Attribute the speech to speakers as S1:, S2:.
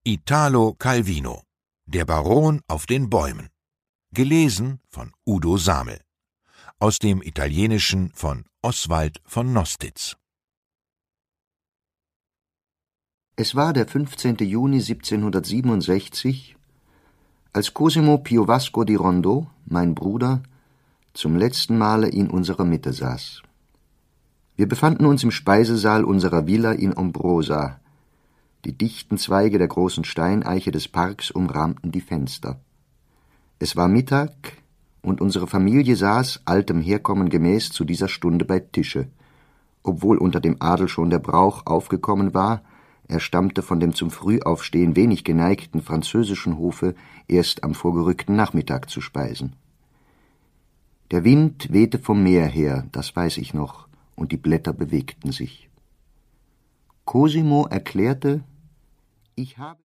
S1: Italo Calvino, der Baron auf den Bäumen. Gelesen von Udo Samel. Aus dem Italienischen von Oswald von Nostitz.
S2: Es war der 15. Juni 1767, als Cosimo Pio Vasco di Rondeau, mein Bruder, zum letzten Male in unserer Mitte saß. Wir befanden uns im Speisesaal unserer Villa in Ombrosa. Die dichten Zweige der großen Steineiche des Parks umrahmten die Fenster. Es war Mittag, und unsere Familie saß, altem Herkommen gemäß, zu dieser Stunde bei Tische. Obwohl unter dem Adel schon der Brauch aufgekommen war, er stammte von dem zum Frühaufstehen wenig geneigten französischen Hofe, erst am vorgerückten Nachmittag zu speisen. Der Wind wehte vom Meer her, das weiß ich noch, und die Blätter bewegten sich. Cosimo erklärte, ich habe